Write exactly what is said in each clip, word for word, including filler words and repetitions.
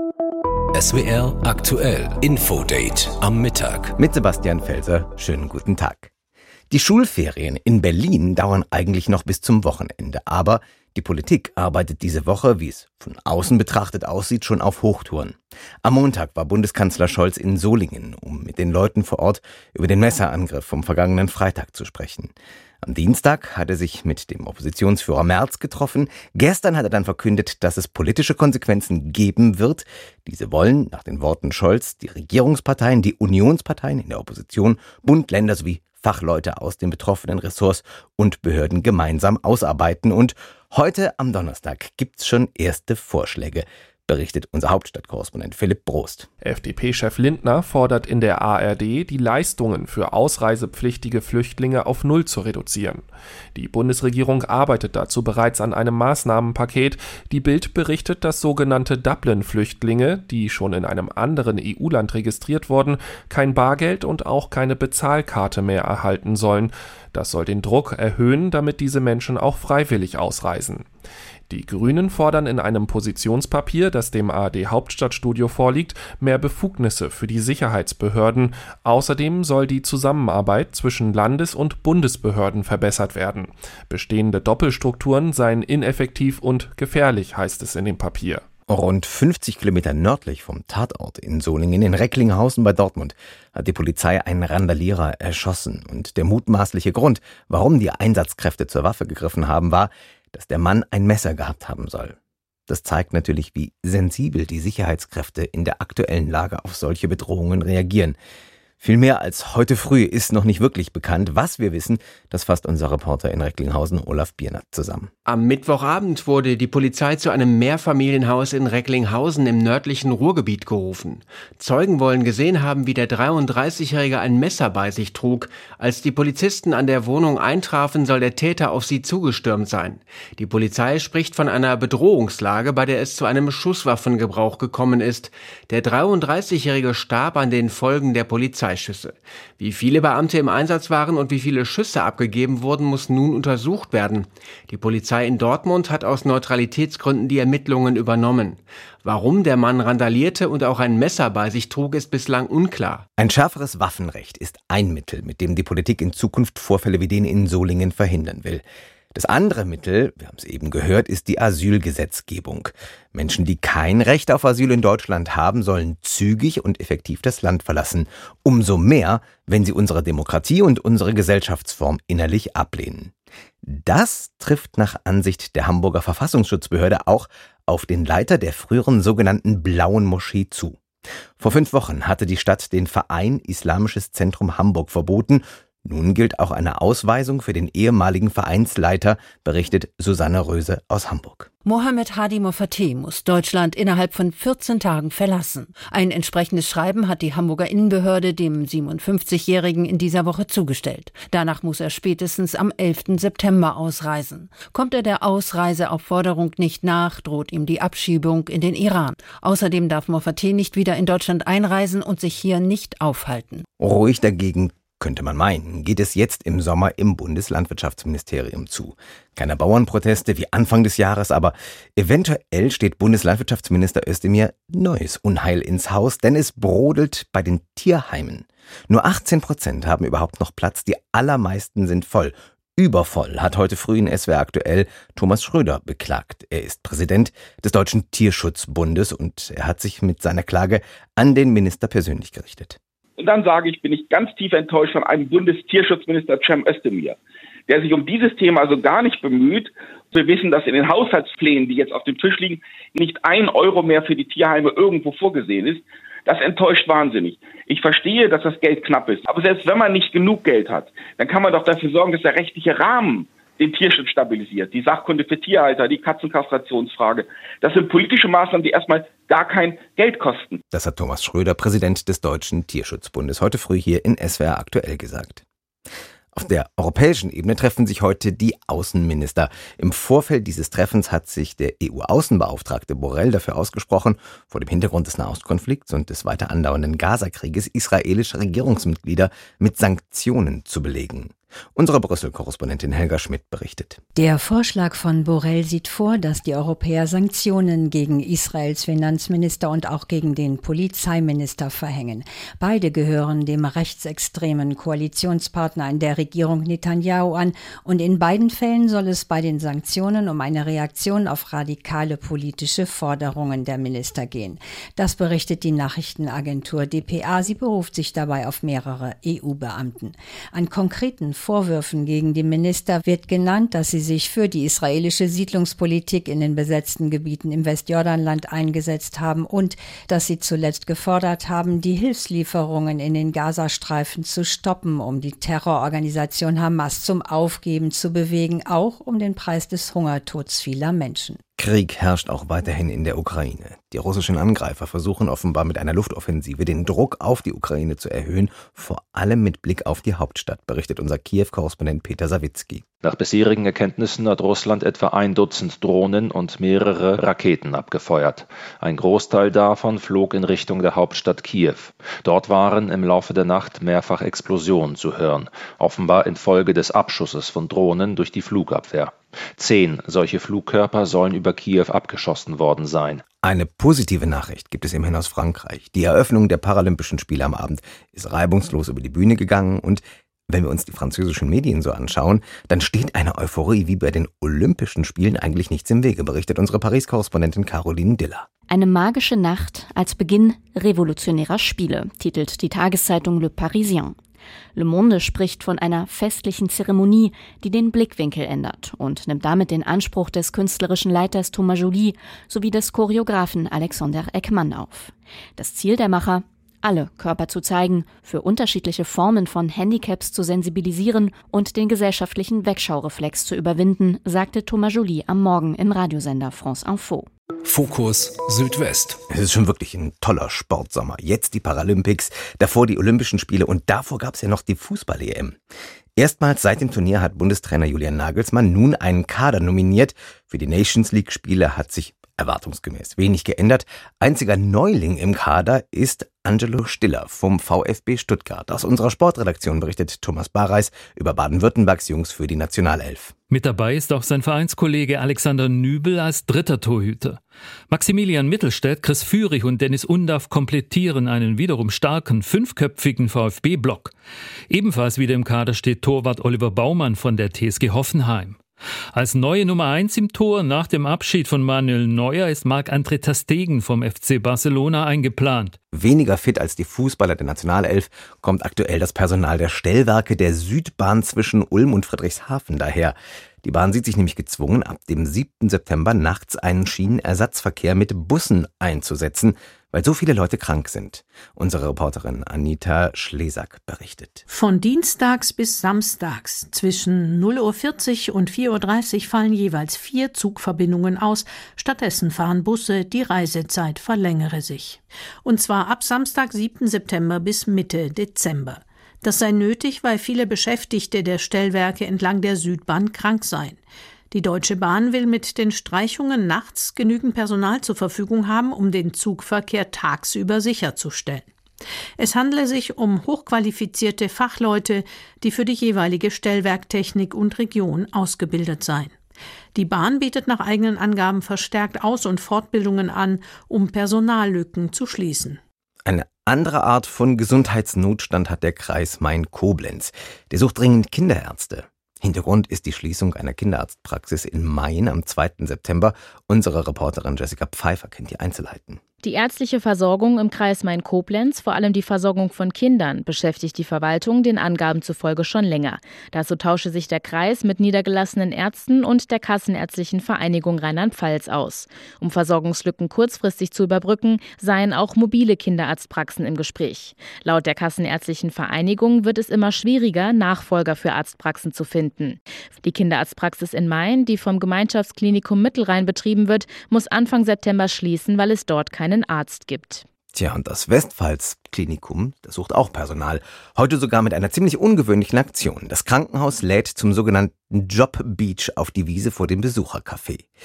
S W R aktuell Infodate am Mittag. Mit Sebastian Felser, schönen guten Tag. Die Schulferien in Berlin dauern eigentlich noch bis zum Wochenende, aber die Politik arbeitet diese Woche, wie es von außen betrachtet aussieht, schon auf Hochtouren. Am Montag war Bundeskanzler Scholz in Solingen, um mit den Leuten vor Ort über den Messerangriff vom vergangenen Freitag zu sprechen. Am Dienstag hat er sich mit dem Oppositionsführer Merz getroffen. Gestern hat er dann verkündet, dass es politische Konsequenzen geben wird. Diese wollen, nach den Worten Scholz, die Regierungsparteien, die Unionsparteien in der Opposition, Bund, Länder sowie Fachleute aus den betroffenen Ressorts und Behörden gemeinsam ausarbeiten. Und heute am Donnerstag gibt's schon erste Vorschläge, berichtet unser Hauptstadtkorrespondent Philipp Brost. F D P-Chef Lindner fordert in der A R D, die Leistungen für ausreisepflichtige Flüchtlinge auf Null zu reduzieren. Die Bundesregierung arbeitet dazu bereits an einem Maßnahmenpaket. Die Bild berichtet, dass sogenannte Dublin-Flüchtlinge, die schon in einem anderen E U-Land registriert wurden, kein Bargeld und auch keine Bezahlkarte mehr erhalten sollen. Das soll den Druck erhöhen, damit diese Menschen auch freiwillig ausreisen. Die Grünen fordern in einem Positionspapier, das dem A R D-Hauptstadtstudio vorliegt, mehr Befugnisse für die Sicherheitsbehörden. Außerdem soll die Zusammenarbeit zwischen Landes- und Bundesbehörden verbessert werden. Bestehende Doppelstrukturen seien ineffektiv und gefährlich, heißt es in dem Papier. Rund fünfzig Kilometer nördlich vom Tatort in Solingen in Recklinghausen bei Dortmund hat die Polizei einen Randalierer erschossen. Und der mutmaßliche Grund, warum die Einsatzkräfte zur Waffe gegriffen haben, war, dass der Mann ein Messer gehabt haben soll. Das zeigt natürlich, wie sensibel die Sicherheitskräfte in der aktuellen Lage auf solche Bedrohungen reagieren. Viel mehr als heute früh ist noch nicht wirklich bekannt. Was wir wissen, das fasst unser Reporter in Recklinghausen, Olaf Biernert, zusammen. Am Mittwochabend wurde die Polizei zu einem Mehrfamilienhaus in Recklinghausen im nördlichen Ruhrgebiet gerufen. Zeugen wollen gesehen haben, wie der dreiunddreißigjährige ein Messer bei sich trug. Als die Polizisten an der Wohnung eintrafen, soll der Täter auf sie zugestürmt sein. Die Polizei spricht von einer Bedrohungslage, bei der es zu einem Schusswaffengebrauch gekommen ist. Der dreiunddreißigjährige starb an den Folgen der Polizeischüsse. Wie viele Beamte im Einsatz waren und wie viele Schüsse abgegeben wurden, muss nun untersucht werden. Die Polizei in Dortmund hat aus Neutralitätsgründen die Ermittlungen übernommen. Warum der Mann randalierte und auch ein Messer bei sich trug, ist bislang unklar. Ein schärferes Waffenrecht ist ein Mittel, mit dem die Politik in Zukunft Vorfälle wie den in Solingen verhindern will. Das andere Mittel, wir haben es eben gehört, ist die Asylgesetzgebung. Menschen, die kein Recht auf Asyl in Deutschland haben, sollen zügig und effektiv das Land verlassen. Umso mehr, wenn sie unsere Demokratie und unsere Gesellschaftsform innerlich ablehnen. Das trifft nach Ansicht der Hamburger Verfassungsschutzbehörde auch auf den Leiter der früheren sogenannten Blauen Moschee zu. Vor fünf Wochen hatte die Stadt den Verein Islamisches Zentrum Hamburg verboten. Nun gilt auch eine Ausweisung für den ehemaligen Vereinsleiter, berichtet Susanne Röse aus Hamburg. Mohammed Hadi Mofateh muss Deutschland innerhalb von vierzehn Tagen verlassen. Ein entsprechendes Schreiben hat die Hamburger Innenbehörde dem siebenundfünfzigjährigen in dieser Woche zugestellt. Danach muss er spätestens am elften September ausreisen. Kommt er der Ausreiseaufforderung nicht nach, droht ihm die Abschiebung in den Iran. Außerdem darf Mofateh nicht wieder in Deutschland einreisen und sich hier nicht aufhalten. Ruhig dagegen, könnte man meinen, geht es jetzt im Sommer im Bundeslandwirtschaftsministerium zu. Keine Bauernproteste wie Anfang des Jahres, aber eventuell steht Bundeslandwirtschaftsminister Özdemir neues Unheil ins Haus, denn es brodelt bei den Tierheimen. Nur achtzehn Prozent haben überhaupt noch Platz, die allermeisten sind voll. Übervoll hat heute früh in S W R aktuell Thomas Schröder beklagt. Er ist Präsident des Deutschen Tierschutzbundes und er hat sich mit seiner Klage an den Minister persönlich gerichtet. Und dann sage ich, bin ich ganz tief enttäuscht von einem Bundestierschutzminister Cem Özdemir, der sich um dieses Thema also gar nicht bemüht. Wir wissen, dass in den Haushaltsplänen, die jetzt auf dem Tisch liegen, nicht ein Euro mehr für die Tierheime irgendwo vorgesehen ist. Das enttäuscht wahnsinnig. Ich verstehe, dass das Geld knapp ist. Aber selbst wenn man nicht genug Geld hat, dann kann man doch dafür sorgen, dass der rechtliche Rahmen den Tierschutz stabilisiert. Die Sachkunde für Tierhalter, die Katzenkastrationsfrage. Das sind politische Maßnahmen, die erstmal gar kein Geld kosten. Das hat Thomas Schröder, Präsident des Deutschen Tierschutzbundes, heute früh hier in S W R aktuell gesagt. Auf der europäischen Ebene treffen sich heute die Außenminister. Im Vorfeld dieses Treffens hat sich der E U-Außenbeauftragte Borrell dafür ausgesprochen, vor dem Hintergrund des Nahostkonflikts und des weiter andauernden Gazakrieges israelische Regierungsmitglieder mit Sanktionen zu belegen. Unsere Brüssel-Korrespondentin Helga Schmidt berichtet. Der Vorschlag von Borrell sieht vor, dass die Europäer Sanktionen gegen Israels Finanzminister und auch gegen den Polizeiminister verhängen. Beide gehören dem rechtsextremen Koalitionspartner in der Regierung Netanyahu an und in beiden Fällen soll es bei den Sanktionen um eine Reaktion auf radikale politische Forderungen der Minister gehen. Das berichtet die Nachrichtenagentur D P A. Sie beruft sich dabei auf mehrere E U-Beamten. An konkreten Vorwürfen gegen die Minister wird genannt, dass sie sich für die israelische Siedlungspolitik in den besetzten Gebieten im Westjordanland eingesetzt haben und dass sie zuletzt gefordert haben, die Hilfslieferungen in den Gazastreifen zu stoppen, um die Terrororganisation Hamas zum Aufgeben zu bewegen, auch um den Preis des Hungertods vieler Menschen. Krieg herrscht auch weiterhin in der Ukraine. Die russischen Angreifer versuchen offenbar mit einer Luftoffensive den Druck auf die Ukraine zu erhöhen, vor allem mit Blick auf die Hauptstadt, berichtet unser Kiew-Korrespondent Peter Sawicki. Nach bisherigen Erkenntnissen hat Russland etwa ein Dutzend Drohnen und mehrere Raketen abgefeuert. Ein Großteil davon flog in Richtung der Hauptstadt Kiew. Dort waren im Laufe der Nacht mehrfach Explosionen zu hören, offenbar infolge des Abschusses von Drohnen durch die Flugabwehr. Zehn solche Flugkörper sollen über Kiew abgeschossen worden sein. Eine positive Nachricht gibt es immerhin aus Frankreich. Die Eröffnung der Paralympischen Spiele am Abend ist reibungslos über die Bühne gegangen und wenn wir uns die französischen Medien so anschauen, dann steht eine Euphorie wie bei den Olympischen Spielen eigentlich nichts im Wege, berichtet unsere Paris-Korrespondentin Caroline Diller. Eine magische Nacht als Beginn revolutionärer Spiele, titelt die Tageszeitung Le Parisien. Le Monde spricht von einer festlichen Zeremonie, die den Blickwinkel ändert und nimmt damit den Anspruch des künstlerischen Leiters Thomas Joly sowie des Choreografen Alexander Ekman auf. Das Ziel der Macher: alle Körper zu zeigen, für unterschiedliche Formen von Handicaps zu sensibilisieren und den gesellschaftlichen Wegschaureflex zu überwinden, sagte Thomas Joly am Morgen im Radiosender France Info. Fokus Südwest. Es ist schon wirklich ein toller Sportsommer. Jetzt die Paralympics, davor die Olympischen Spiele und davor gab es ja noch die Fußball-E M. Erstmals seit dem Turnier hat Bundestrainer Julian Nagelsmann nun einen Kader nominiert. Für die Nations League-Spiele hat sich erwartungsgemäß wenig geändert. Einziger Neuling im Kader ist Angelo Stiller vom VfB Stuttgart. Aus unserer Sportredaktion berichtet Thomas Bareis über Baden-Württembergs Jungs für die Nationalelf. Mit dabei ist auch sein Vereinskollege Alexander Nübel als dritter Torhüter. Maximilian Mittelstädt, Chris Führig und Dennis Undaff komplettieren einen wiederum starken, fünfköpfigen VfB-Block. Ebenfalls wieder im Kader steht Torwart Oliver Baumann von der T S G Hoffenheim. Als neue Nummer eins im Tor nach dem Abschied von Manuel Neuer ist Marc-André ter Stegen vom F C Barcelona eingeplant. Weniger fit als die Fußballer der Nationalelf kommt aktuell das Personal der Stellwerke der Südbahn zwischen Ulm und Friedrichshafen daher. Die Bahn sieht sich nämlich gezwungen, ab dem siebten September nachts einen Schienenersatzverkehr mit Bussen einzusetzen, weil so viele Leute krank sind. Unsere Reporterin Anita Schlesack berichtet. Von dienstags bis samstags zwischen null Uhr vierzig und vier Uhr dreißig fallen jeweils vier Zugverbindungen aus. Stattdessen fahren Busse, die Reisezeit verlängere sich. Und zwar ab Samstag, siebten September bis Mitte Dezember. Das sei nötig, weil viele Beschäftigte der Stellwerke entlang der Südbahn krank seien. Die Deutsche Bahn will mit den Streichungen nachts genügend Personal zur Verfügung haben, um den Zugverkehr tagsüber sicherzustellen. Es handle sich um hochqualifizierte Fachleute, die für die jeweilige Stellwerktechnik und Region ausgebildet seien. Die Bahn bietet nach eigenen Angaben verstärkt Aus- und Fortbildungen an, um Personallücken zu schließen. Eine andere Art von Gesundheitsnotstand hat der Kreis Main-Koblenz. Der sucht dringend Kinderärzte. Hintergrund ist die Schließung einer Kinderarztpraxis in Main am zweiten September. Unsere Reporterin Jessica Pfeiffer kennt die Einzelheiten. Die ärztliche Versorgung im Kreis Main-Koblenz, vor allem die Versorgung von Kindern, beschäftigt die Verwaltung den Angaben zufolge schon länger. Dazu tausche sich der Kreis mit niedergelassenen Ärzten und der Kassenärztlichen Vereinigung Rheinland-Pfalz aus. Um Versorgungslücken kurzfristig zu überbrücken, seien auch mobile Kinderarztpraxen im Gespräch. Laut der Kassenärztlichen Vereinigung wird es immer schwieriger, Nachfolger für Arztpraxen zu finden. Die Kinderarztpraxis in Main, die vom Gemeinschaftsklinikum Mittelrhein betrieben wird, muss Anfang September schließen, weil es dort keine Arzt gibt. Tja, und das Westpfalz-Klinikum, das sucht auch Personal. Heute sogar mit einer ziemlich ungewöhnlichen Aktion. Das Krankenhaus lädt zum sogenannten Job Beach auf die Wiese vor dem Besuchercafé.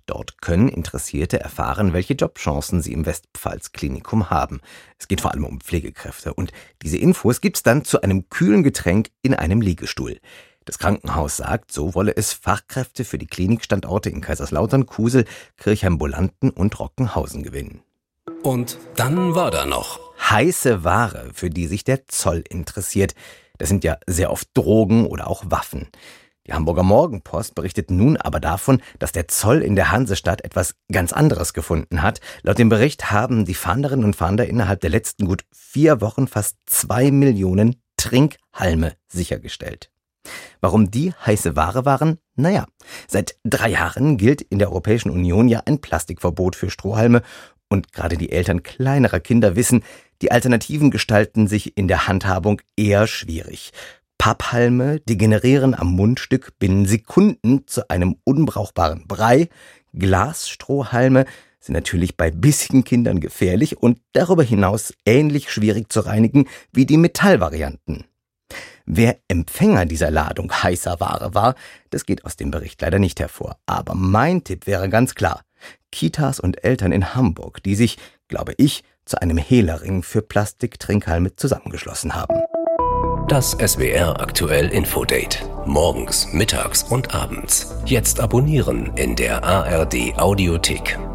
Dort können Interessierte erfahren, welche Jobchancen sie im Westpfalz-Klinikum haben. Es geht vor allem um Pflegekräfte. Und diese Infos gibt's dann zu einem kühlen Getränk in einem Liegestuhl. Das Krankenhaus sagt, so wolle es Fachkräfte für die Klinikstandorte in Kaiserslautern, Kusel, Kirchheim-Bolanden und Rockenhausen gewinnen. Und dann war da noch heiße Ware, für die sich der Zoll interessiert. Das sind ja sehr oft Drogen oder auch Waffen. Die Hamburger Morgenpost berichtet nun aber davon, dass der Zoll in der Hansestadt etwas ganz anderes gefunden hat. Laut dem Bericht haben die Fahnderinnen und Fahnder innerhalb der letzten gut vier Wochen fast zwei Millionen Trinkhalme sichergestellt. Warum die heiße Ware waren? Naja, seit drei Jahren gilt in der Europäischen Union ja ein Plastikverbot für Strohhalme. Und gerade die Eltern kleinerer Kinder wissen, die Alternativen gestalten sich in der Handhabung eher schwierig. Papphalme degenerieren am Mundstück binnen Sekunden zu einem unbrauchbaren Brei. Glasstrohhalme sind natürlich bei bissigen Kindern gefährlich und darüber hinaus ähnlich schwierig zu reinigen wie die Metallvarianten. Wer Empfänger dieser Ladung heißer Ware war, das geht aus dem Bericht leider nicht hervor. Aber mein Tipp wäre ganz klar: Kitas und Eltern in Hamburg, die sich, glaube ich, zu einem Hehlerring für Plastiktrinkhalme zusammengeschlossen haben. Das S W R Aktuell Infodate. Morgens, mittags und abends. Jetzt abonnieren in der A R D Audiothek.